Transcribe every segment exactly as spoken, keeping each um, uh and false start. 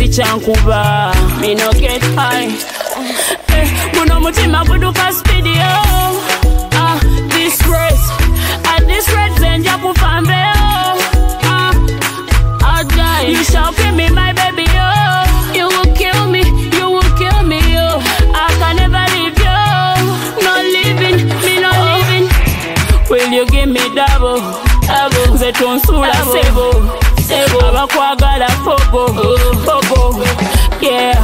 sichankuba. Me no get high. Eh, muno mutima kuduka speed yo. Ah, this race, at this rate zenja kufambe yo. Ah, I'll die. You shall kill me, my baby yo. You will kill me, you will kill me yo. I can never leave you. No living, me no oh. living. Will you give me double? Double. Zetonsula sebo. Sebo. Abakwagala pogo. Pogo. Yeah.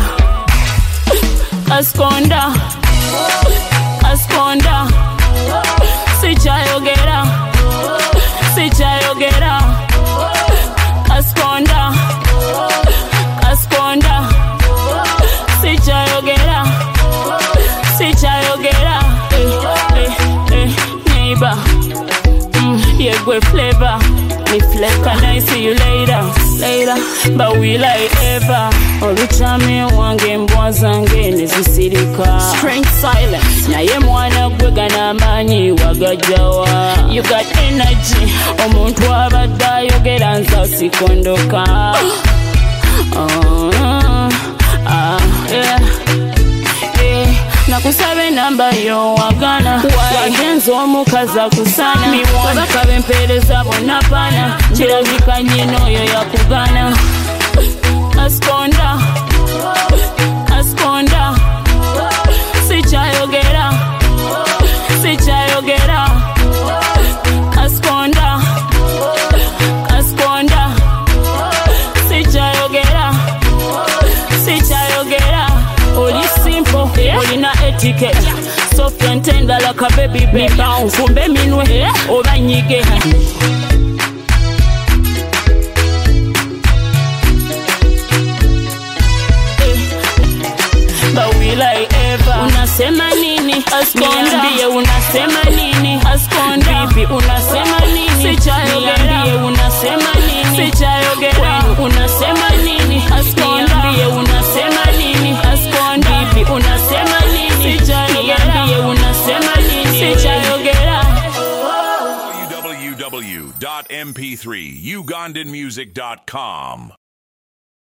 Askonda. Askonda. Sichayogera. Sichayogera. Askonda. Askonda. Sichayogera. Sichayogera. Eh, eh, eh, neighbor. Mm, yeah, good flavor. Me flex, can I see you later? Later, but we like ever. Oluchame wange mbwazange nezisirika. Strange silence. Na ye mwana gwega na manyi wagajawa. You got energy. Omuntu abadde ayogera nza sikondoka. Oh, ah, yeah. Nakusabe namba yo wagana wagenzo omukaza kusana babaka bempereza bonna pana kirabika nyino yo yakugana. Askonda. Askonda. Sichayogera. Sichayogera. Askonda. Askonda. Sichayogera. Sichayogera. Oli simple, yeah. Olina etiquette. Soft and tender like a baby baby. Bounce, kumbe minwe, yeah. Oba nyige. But we like ever. Unasema nini? Askonda. Niambie unasema nini? Askonda. Bibi unasema nini? Sichayogera. Niambie unasema nini? Sichayogera. Unasema nini? Askonda. Niambie unasema nini? Askonda. Bibi unasema nini? Sichayogera. Niambie unasema nini? Sichayogera. w w w dot m p three ugandan music dot com